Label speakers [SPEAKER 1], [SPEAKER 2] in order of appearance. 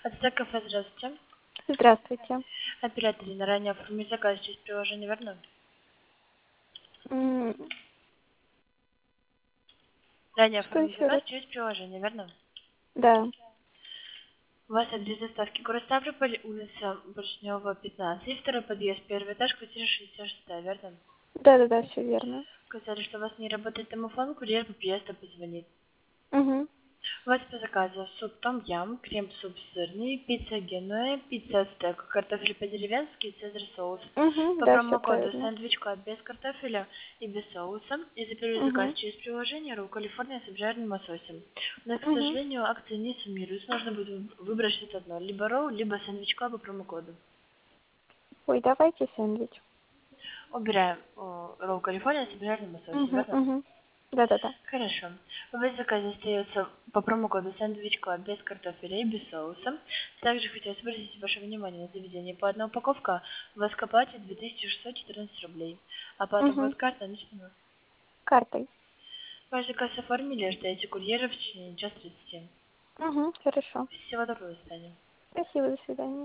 [SPEAKER 1] Ацтек кафе, здравствуйте.
[SPEAKER 2] Здравствуйте.
[SPEAKER 1] Оператор, ранее оформить заказ через приложение, верно?
[SPEAKER 2] М,
[SPEAKER 1] Ранее
[SPEAKER 2] Что
[SPEAKER 1] оформить
[SPEAKER 2] еще
[SPEAKER 1] заказ
[SPEAKER 2] раз?
[SPEAKER 1] через приложение, верно?
[SPEAKER 2] Да.
[SPEAKER 1] У вас адрес доставки город Ставрополь, улица Поршнева, 15, второй подъезд, первый этаж, квартира 66, верно?
[SPEAKER 2] Да, все верно.
[SPEAKER 1] Сказали, что у вас не работает домофон, курьер по приезду позвонит.
[SPEAKER 2] Угу.
[SPEAKER 1] У вас по заказу суп том-ям, крем-суп сырный, пицца генуэ, пицца ацтек, картофель по-деревенски, цезарь соус.
[SPEAKER 2] Угу.
[SPEAKER 1] По
[SPEAKER 2] Да, все
[SPEAKER 1] промокоду
[SPEAKER 2] правильно.
[SPEAKER 1] сэндвичка без картофеля и без соуса. И за первый заказ
[SPEAKER 2] Угу.
[SPEAKER 1] через приложение ролл Калифорния с обжаренным лососем. Но, к
[SPEAKER 2] Угу.
[SPEAKER 1] сожалению, акции не суммируются. Нужно будет выбрать что-то одно. Либо ролл, либо сэндвичка по промокоду.
[SPEAKER 2] Ой, давайте сэндвич.
[SPEAKER 1] Убираем ролл Калифорния с обжаренным лососем,
[SPEAKER 2] Угу.
[SPEAKER 1] верно?
[SPEAKER 2] Угу. Да.
[SPEAKER 1] Хорошо. В вашем заказе остается по промокоду сэндвич клаб без картофеля и без соуса. Также хотелось обратить ваше внимание на заведение. По одна упаковка у вас к оплате 2614 рублей. Оплата
[SPEAKER 2] Угу.
[SPEAKER 1] будет карта наличными.
[SPEAKER 2] Картой.
[SPEAKER 1] Ваш заказ оформили, ждете курьера в течение часа 30.
[SPEAKER 2] Угу. Хорошо.
[SPEAKER 1] Всего доброго, до свидания.
[SPEAKER 2] Спасибо, до свидания.